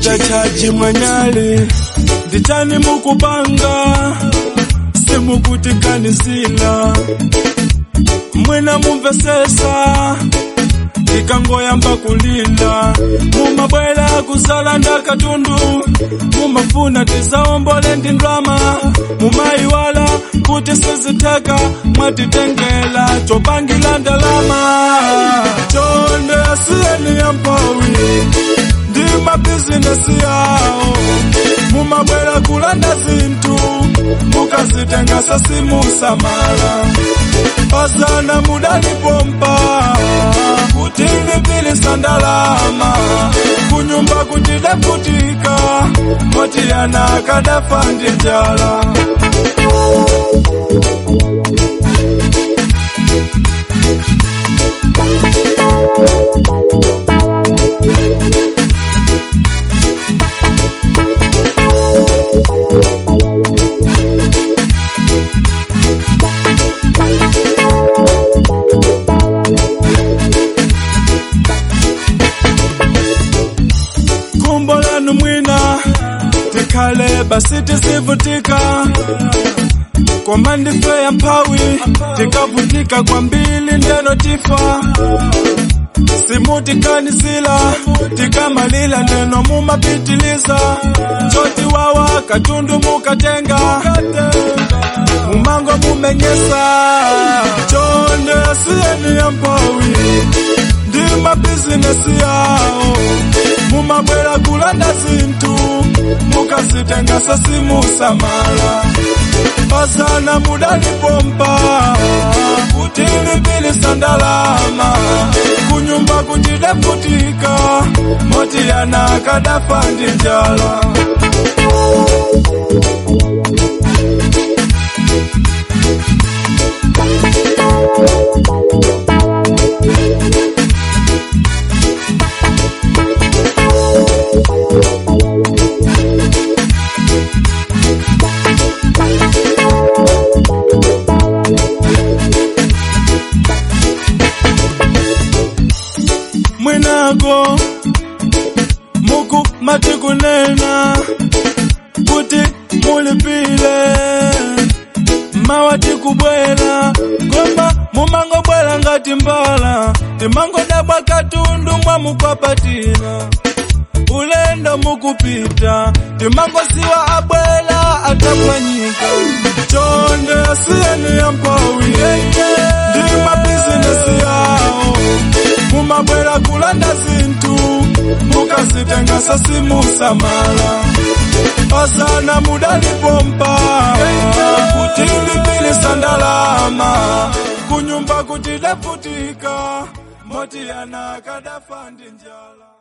Mr. Chaji Mwanyali ndichani mukupanga simukutikanisila mwena mumvesesa ikangoyamba kulila mumabwela kuzala ndakatundu mumafuna tizaombole ndindwama mumayiwala kuti siziteka mwatitengela chopangila ndalama chonde asiyeni yampawi ndi mabizinesi yawo mumabwela kulanda zintu mukazitenga sasimusamala pasana mudalipompa kutilipilisa ndalama kunyumba kutidefutika motiyana kadafa ndi njala kumbolanu mwina tikale basi tisivutika komandife ya mpawi tikavutika kwa mbili ndeno tifa simutikanisila tikamalila ndeno mumapitiliza choti wawa katundu mukatenga mumango mumenyesa chonde asiyeni ya mpawi ndi mabizinesi yao mumabwela kulanda zintu mukazitenga sasimusamala pasana mudalipompa kutilipilisa ndalama kunyumba kutidefutika motiyana kadafa ndi njala mwinago muku matikunena kuti mulipile mawati kubwela komba mumango bwela ngati mbala timango dabwa katundu mwa mukwapatila ulendo mukupita timango siwa abwela atapanyika chonde asiyeni ya mpawi ndi mabizinesi yao mumabwela kulanda zintu mukazitenga sasimusamala pasana mudalipompa kutilipilisa ndalama kunyumba kutidefutika motiyana kadafa ndi njala